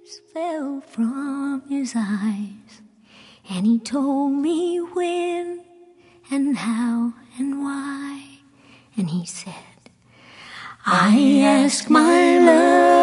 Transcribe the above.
fell from his eyes, and he told me when and how and why. And he said, I ask my love